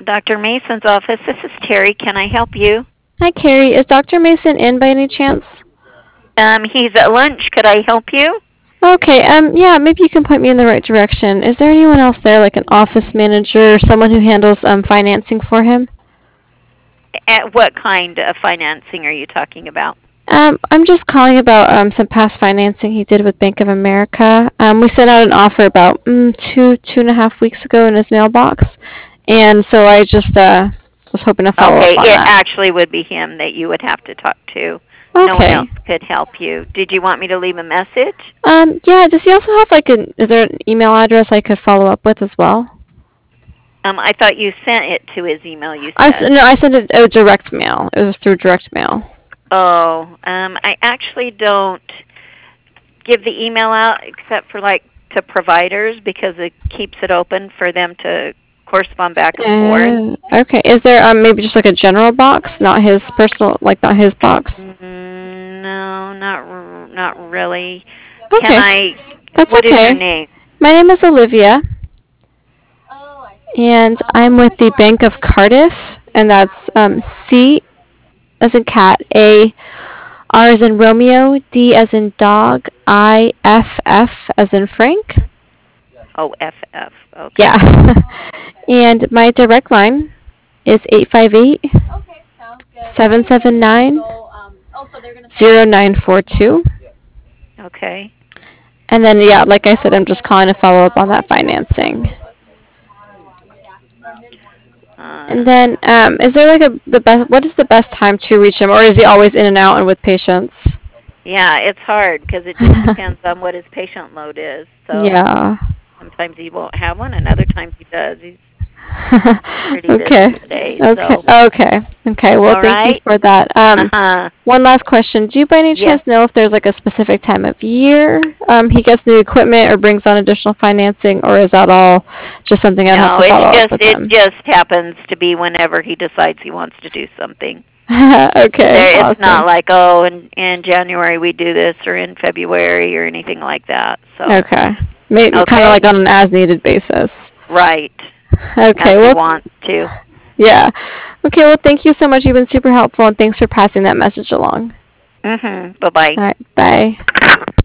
Dr. Mason's office. This is Terry. Can I help you? Hi, Carrie. Is Dr. Mason in by any chance? He's at lunch. Could I help you? Okay, yeah, maybe you can point me in the right direction. Is there anyone else there, like an office manager or someone who handles financing for him? At what kind of financing are you talking about? I'm just calling about some past financing he did with Bank of America. We sent out an offer about 2.5 weeks ago in his mailbox, and so I just was hoping to follow Okay, up on it that. actually would be him that you would have to talk to. No one Okay. else could help you. Did you want me to leave a message? Yeah. Does he also have is there an email address I could follow up with as well? I thought you sent it to his email, you said. No, I sent it direct mail. It was through direct mail. Oh, I actually don't give the email out except for like to providers because it keeps it open for them to correspond back and forth. Okay. Is there maybe just like a general box, not his personal, like not his box? No, not really. Can Okay, I? that's What is your okay. name? My name is Olivia, and I'm with the Bank of Cardiff, and that's C as in cat, A, R as in Romeo, D as in dog, I, F as in Frank. Oh, FF. Okay. Yeah. And my direct line is 858-779-0942. Okay. And then, yeah, like I said, I'm just calling to follow up on that financing. And Uh, then, is there like the best? What is the best time to reach him, or is he always in and out and with patients? yeah, it's hard because it just depends on what his patient load is. So Yeah. sometimes he won't have one, and other times he does. He's pretty busy Okay. today. Okay. So, Okay. Okay. Well, all thank you right. for that. Uh-huh. One last question. Do you by any Yes. chance know if there's like a specific time of year he gets new equipment or brings on additional financing, or is that all just something I'd have No, to follow up with it him? just happens to be whenever he decides he wants to do something. Okay. It's not Awesome. like, oh, in January we do this or in February or anything like that. So, Okay. Maybe kind of okay. like on an as-needed basis. Right. As Okay. he Well, wants to. yeah. Okay. Well, thank you so much. You've been super helpful, and thanks for passing that message along. Mhm. Bye-bye. All right. Bye.